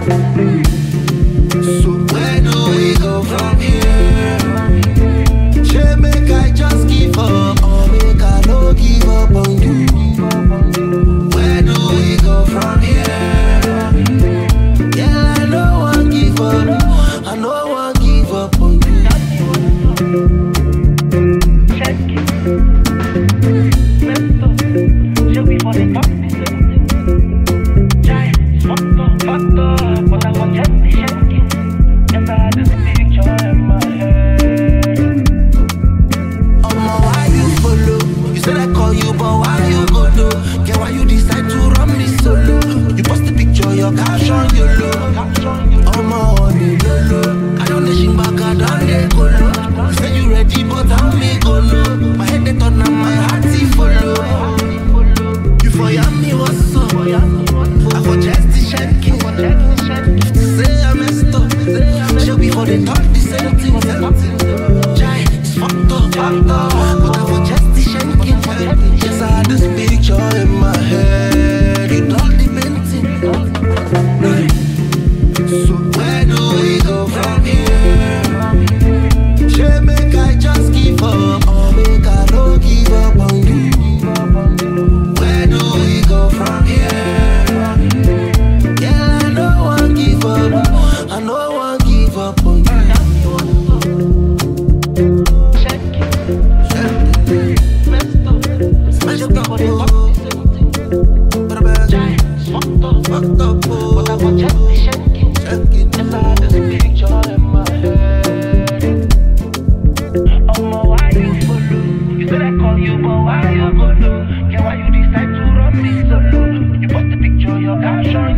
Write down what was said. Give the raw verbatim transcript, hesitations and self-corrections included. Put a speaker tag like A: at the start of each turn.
A: So where do we go from here? Shey make I just give up, or make I no give up on you? Where do we go from here? Yeah, I no one give up, I no one give up on you.
B: Check it. Let's go. She'll be for the top. Jai, fucked up, fucked up, but I want just to shake it. Yes, I had this picture in my head.
A: Omo, why you follow? You said I call you, but why you go do? Get why you decide to run me solo? You post the picture, your caption, you low. Omo, on the low low. I don't nation back, I don't dey go low. You say you ready, but how me go low? My head they turn and my heart it follow. You for me what's up? I for just to shake it. Say I messed up. She'll be for the talk the same thing. Jai, it's fucked up, fucked up. But I for just to shake it. Yes, I had this picture in my head. It all the painting. Right. So where do we go from here? Shey make I just give up, or make I no give up on you? Where do we go from here? Yeah, I no one give up, I no one give up on you.
B: Check it. Let's go.
A: Smash
B: She'll be for the top. Jai, fucked up,
A: fucked up,
B: but I want just to shake it. Yes, I had this picture in my head. Omo, why you follow? You said I call you, but why you go do? Yeah, why you decide to run me solo? You post the picture, your caption.